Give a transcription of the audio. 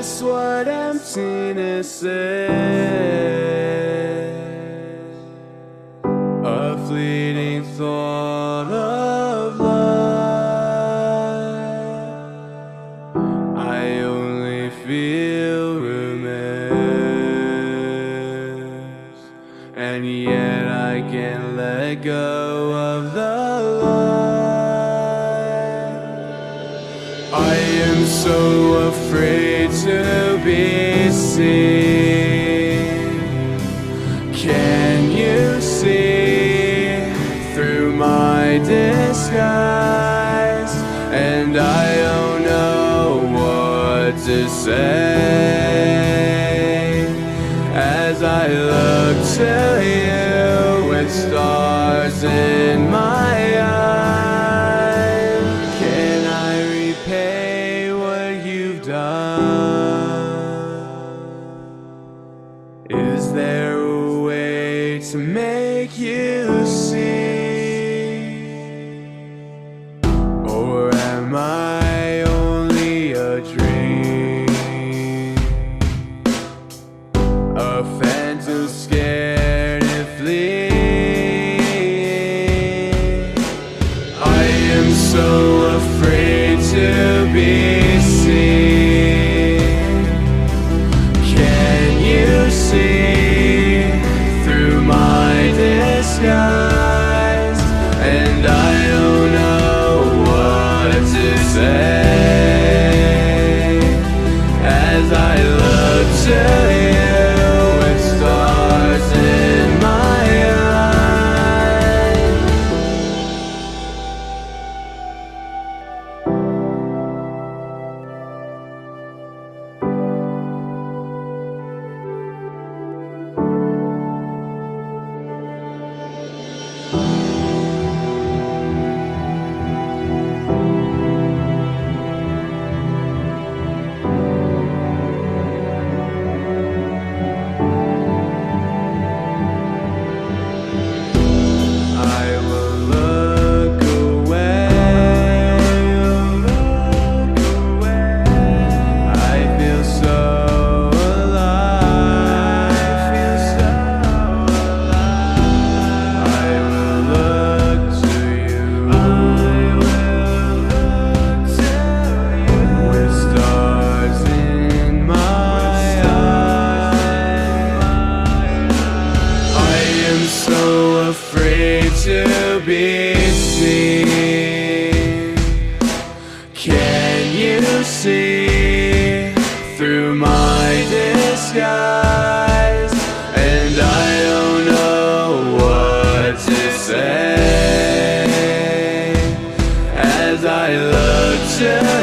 just what emptiness is. A fleeting thought of life I only feel remains, and yet I can't let go of the light. I am so afraid to be seen. Can you see through my disguise? And I don't know what to say as I look to you with stars in my eyes. Can I repay what you've done? Is there a way to make you see? Or am I only a dream? A phantom scared and fleeing. I am so afraid to be seen. Can you see through my disguise? And I don't know what to say as I look to you with stars in my eyes. I will look away. I feel so alive. I will look to you with stars in my eyes. I am so afraid to be seen. Can you see through my disguise? And I don't know what to say as I look to